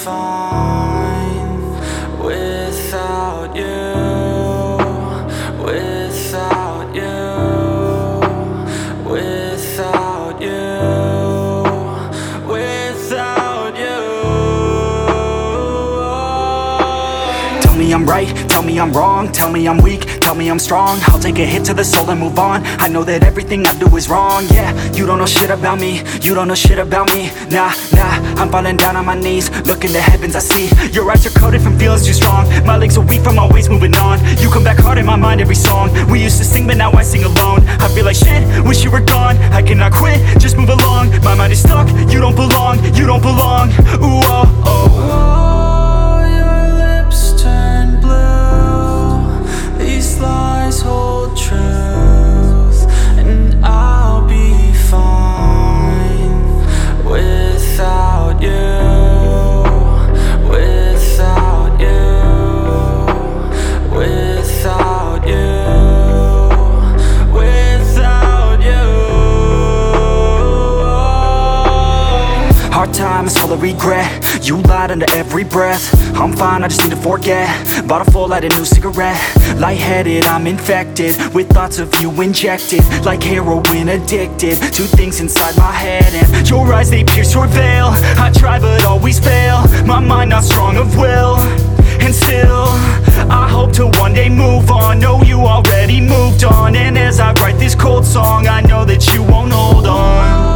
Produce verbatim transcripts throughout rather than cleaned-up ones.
fine without you, without you, without you, without you. Tell me I'm right, tell me I'm wrong, tell me I'm weak, tell me I'm strong. I'll take a hit to the soul and move on. I know that everything I do is wrong, yeah. You don't know shit about me, you don't know shit about me. Nah, nah, I'm falling down on my knees, looking to heavens I see. Your eyes are coated from feelings too strong. My legs are weak from always moving on. You come back hard in my mind every song. We used to sing but now I sing alone. I feel like shit, wish you were gone. I cannot quit, just move along. My mind is stuck, you don't belong, you don't belong. Ooh, oh, oh. These lies hold truth, and I'll be fine without you, without you, without you, without you. Hard times full of regret, you lied under every breath. I'm fine, I just need to forget. Bottle full, light a new cigarette. Lightheaded, I'm infected with thoughts of you injected, like heroin addicted to things inside my head. And your eyes, they pierce your veil. I try but always fail. My mind not strong of will, and still I hope to one day move on. Know you already moved on, and as I write this cold song, I know that you won't hold on.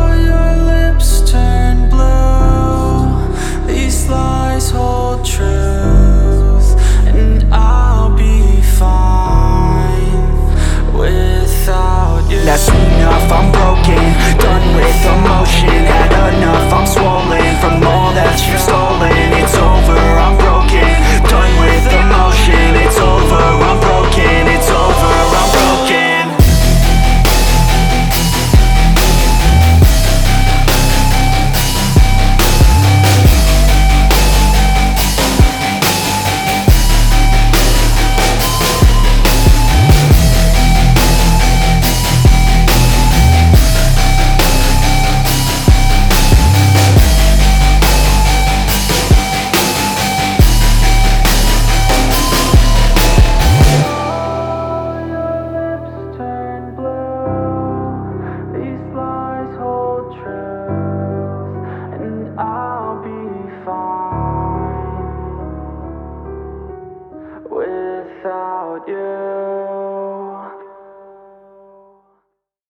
Hold truth, and I'll be fine without you. That's enough, I'm broken, done with emotion. Had enough, I'm swollen from all that you've stolen. It's over, I'm broken, done with emotion. It's over, I'm broken, it's over, I'm broken. Without you.